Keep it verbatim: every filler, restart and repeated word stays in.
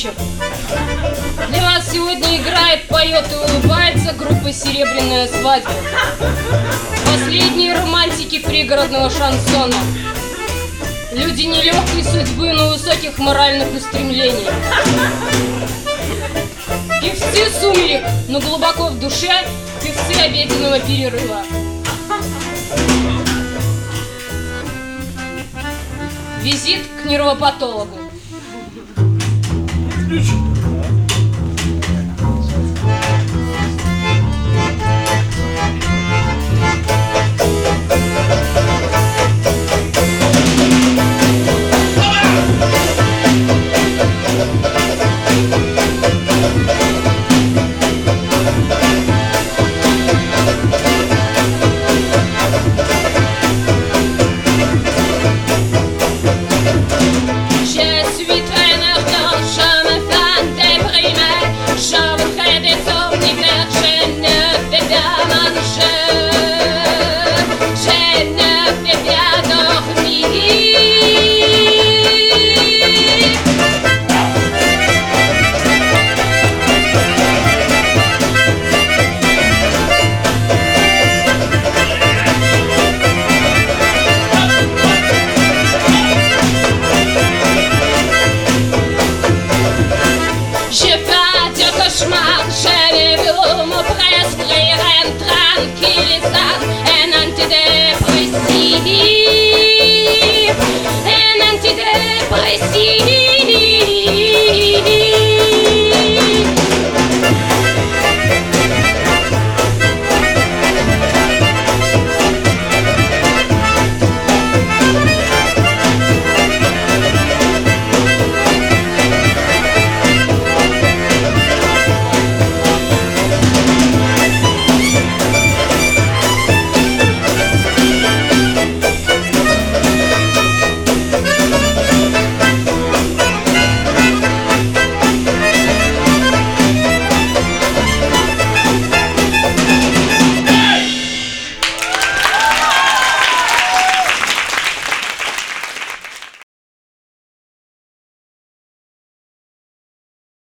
вечер. Для вас сегодня играет, поет и улыбается группа «Серебряная свадьба». Последние романтики пригородного шансона. Люди нелегкой судьбы, но высоких моральных устремлений. Певцы сумерек, но глубоко в душе певцы обеденного перерыва. Визит к нервопатологу. Je n'ai vu mon presque rien tranquillisant.